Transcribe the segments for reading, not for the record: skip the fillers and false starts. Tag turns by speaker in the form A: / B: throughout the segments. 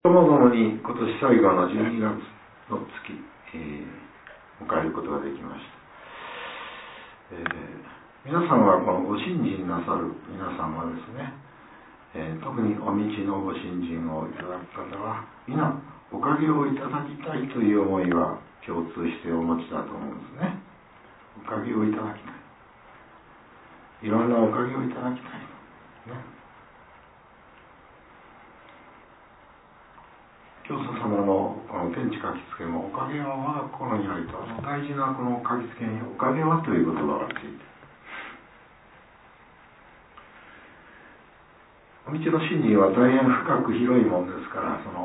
A: ともどもに今年最後の12月の月、迎えることができました。皆さんはこのご信心なさる皆さんはですね、特にお道のご信心をいただく方は皆おかげをいただきたいという思いは共通してお持ちだと思うんですね。おかげをいただきたい、いろんなおかげをいただきたい、ね。教祖様のこの天地書きつけも、おかげは我が心にありと、大事なこの書きつけにおかげはという言葉がついて、お道の真理は大変深く広いものですから、お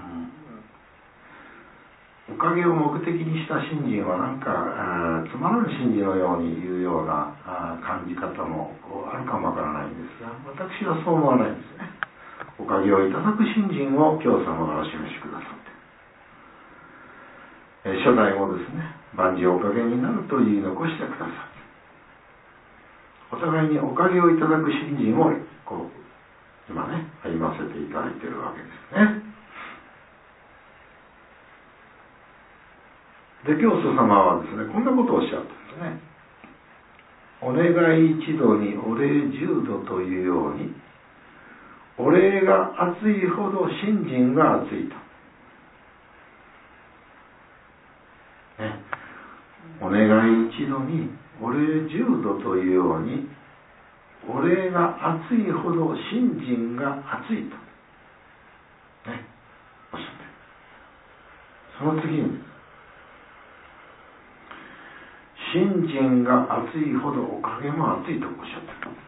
A: かげを目的にした信心はなんかつまらぬ信心のように言うような感じ方もあるかもわからないんですが、私はそう思わないんですね。おかげをいただく信心を教祖様がお示しくださって、初代もですね、万事おかげになると言い残してくださって、お互いにおかげをいただく信心を今ね、歩ませていただいているわけですね。で、教祖様はですね、こんなことをおっしゃったんですね。お願い一度にお礼十度というように、お礼が熱いほど信心が熱いと、ね、お願い一度にお礼十度というように、お礼が熱いほど信心が熱いと、ね、おっしゃって、その次に信心が熱いほどおかげも熱いとおっしゃっている。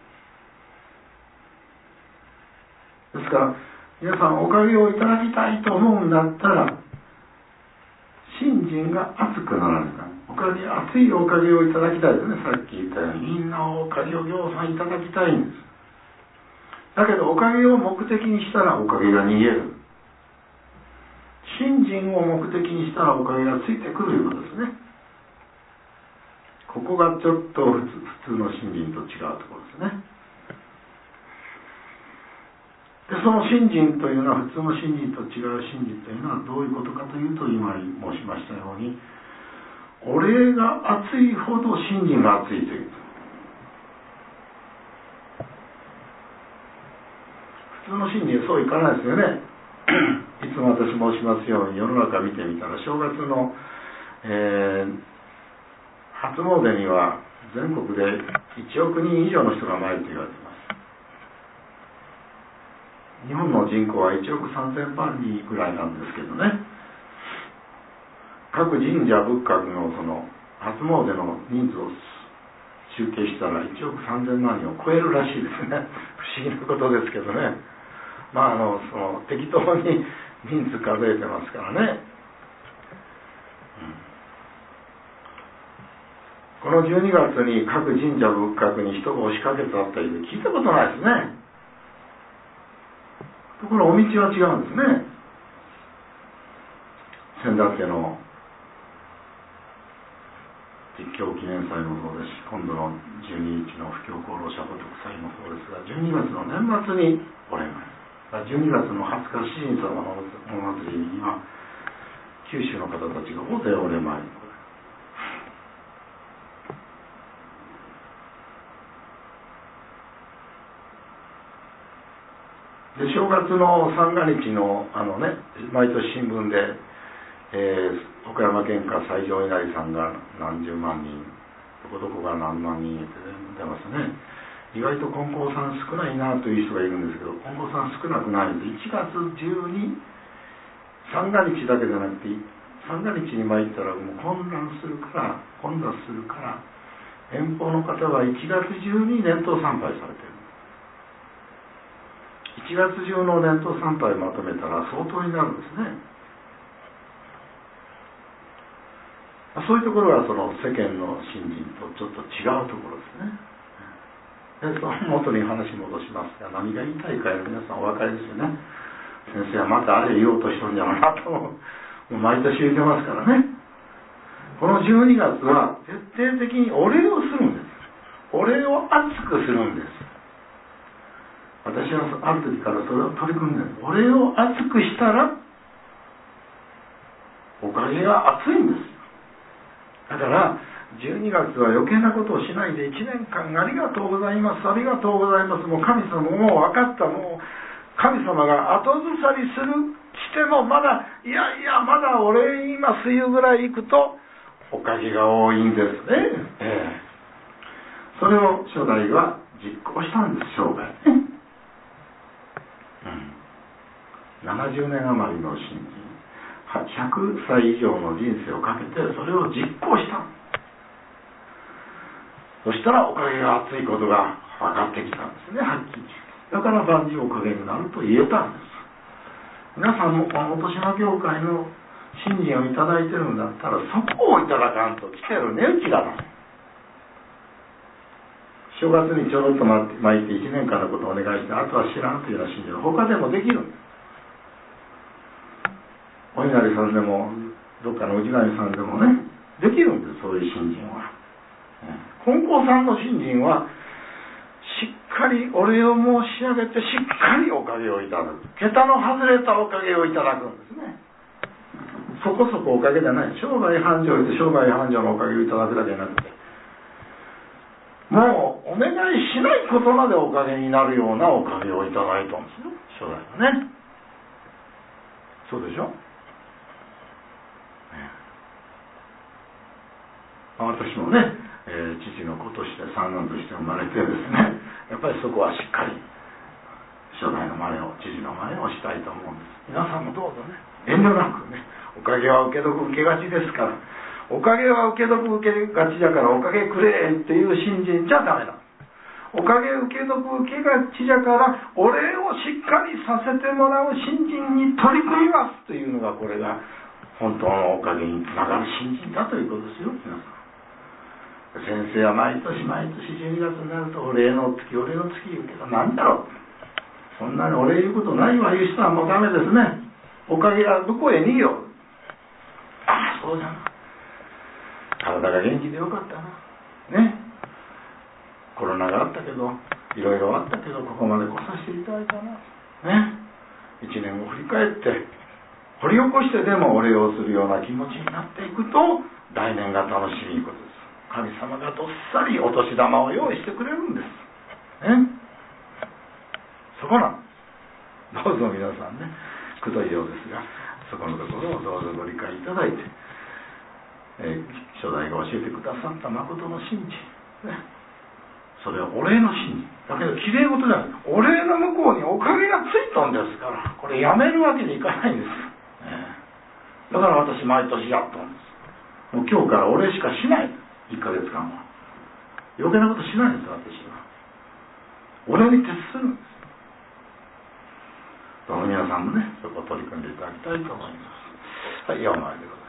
A: ですから皆さん、おかげをいただきたいと思うんだったら信心が熱くならないか、おかげ、熱いおかげをいただきたいですね。さっき言ったようにみんなおかげをぎょうさんいただきたいんです。だけどおかげを目的にしたらおかげが逃げる。信心を目的にしたらおかげがついてくるということですね。ここがちょっと普通の信心と違うところですね。で、その信心というのは、普通の信心と違う信心というのはどういうことかというと、今申しましたように、お礼が熱いほど信心が熱いという。普通の信心はそういかないですよね。いつも私申しますように、世の中見てみたら、正月の、初詣には全国で1億人以上の人が参ると言われています。日本の人口は1億3000万人ぐらいなんですけどね、各神社仏閣のその初詣の人数を集計したら1億3000万人を超えるらしいですね。不思議なことですけどね。その適当に人数数えてますからね、この12月に各神社仏閣に人が押しかけてあったりで聞いたことないですね。ところお道は違うんですね。先だっての実教記念祭もそうですし、今度の12日の布教功労者ごとく祭もそうですが、12月の年末にお礼参り、12月の20日主人様のお祭りには九州の方たちが大勢お礼参り、で正月の三が日の毎年新聞で、岡山県下西条稲荷さんが何十万人、どこどこが何万人って出ますね。意外と金光さん少ないなという人がいるんですけど、金光さん少なくないんです。1月中に三が日だけじゃなくて、三が日に参ったらもう混雑するから遠方の方は1月中に年頭参拝されている。1月中の年頭参拝まとめたら相当になるんですね。そういうところはその世間の信心とちょっと違うところですね。で、その元に話戻しますが、何が言いたいか皆さんお分かりですよね。先生はまたあれ言おうとしてるんじゃないかと、もう毎年言ってますからね。この12月は徹底的にお礼をするんです。お礼を熱くするんです。 私はある時からそれを取り組んでる。俺を熱くしたらおかげが熱いんです。だから12月は余計なことをしないで1年間ありがとうございます、ありがとうございます。もう神様もう分かった、もう神様が後ずさりしてもまだいやまだ俺今梅雨ぐらい行くとおかげが多いんですね。それを初代は実行したんです、生涯ね。70年余りの信心、100歳以上の人生をかけてそれを実行した。そしたらおかげが厚いことが分かってきたんですね、はっきり。だから万事おかげになると言えたんです。皆さんもこの元島教会の信心をいただいてるんだったら、そこをいただかんと来てる値打ちがない。正月にちょろっと巻いて1年間のことをお願いして、あとは知らんというような信心は他でもできるんです。お稲荷さんでもどっかの氏神さんでもね、できるんです、そういう信心は。金光さんの信心はしっかりお礼を申し上げて、しっかりおかげをいただく、桁の外れたおかげをいただくんですね。そこそこおかげじゃない、生涯繁盛で生涯繁盛のおかげをいただくだけじゃなくて、もうお願いしないことまでおかげになるようなおかげをいただいたんですよ、初代はね。そうでしょ。私もね、父の子として三男として生まれてですね、やっぱりそこはしっかり初代の真似を、父の真似をしたいと思うんです。皆さんもどうぞね、遠慮なくね、おかげは受け得受けがちですから、おかげは受け得受けがちだからおかげくれっていう信心じゃダメだ。おかげ受け得受けがちだからお礼をしっかりさせてもらう信心に取り組みますというのが、これが本当のおかげにつながる信心だということですよ、皆さん。先生は毎年毎年12月になるとお礼の月言うけど、何だろう、そんなにお礼言うことないわいう人はもうダメですね。おかげはどこへ逃げよう。ああそうだな、体が元気でよかったなね、コロナがあったけどいろいろあったけどここまで来させていただいたなね、1年を振り返って掘り起こしてでもお礼をするような気持ちになっていくと、来年が楽しみいことです。神様がどっさりお年玉を用意してくれるんですね。そこなんです。どうぞ皆さんね、くどいようですがそこのところをどうぞご理解いただいて、初代が教えてくださった誠の信心、ね、それはお礼の信心だけどきれい事じゃない、お礼の向こうにおかげがついたんですから、これやめるわけにいかないんですよ、だから私毎年やったんです。もう今日からお礼しかしない、1ヶ月間は余計なことしないんです、私は。お礼に徹するんです。どうも皆さんもね、そこを取り組んでいただきたいと思います。はい、4枚でございます。